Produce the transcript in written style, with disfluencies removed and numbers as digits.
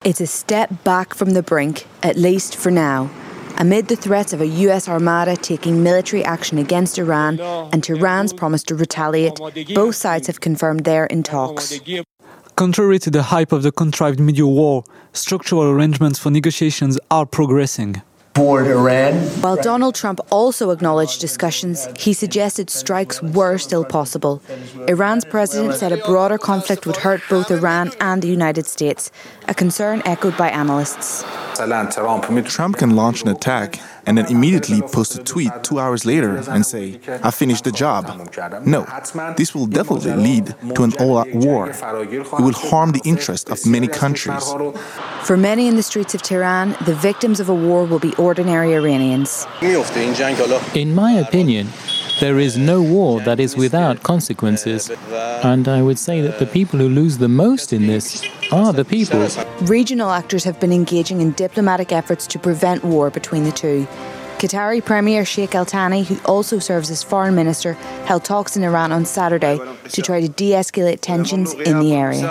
It's a step back from the brink, at least for now, amid the threats of a US armada taking military action against Iran and Tehran's promise to retaliate. Both sides have confirmed they're in talks. Contrary to the hype of the contrived medieval war, structural arrangements for negotiations are progressing. While Donald Trump also acknowledged discussions, he suggested strikes were still possible. Iran's president said a broader conflict would hurt both Iran and the United States, a concern echoed by analysts. Trump can launch an attack and then immediately post a tweet 2 hours later and say, "I finished the job." No, this will definitely lead to an all-out war. It will harm the interest of many countries. For many in the streets of Tehran, the victims of a war will be ordinary Iranians. In my opinion, there is no war that is without consequences. And I would say that the people who lose the most in this are the people. Regional actors have been engaging in diplomatic efforts to prevent war between the two. Qatari Premier Sheikh Al Thani, who also serves as foreign minister, held talks in Iran on Saturday to try to de-escalate tensions in the area.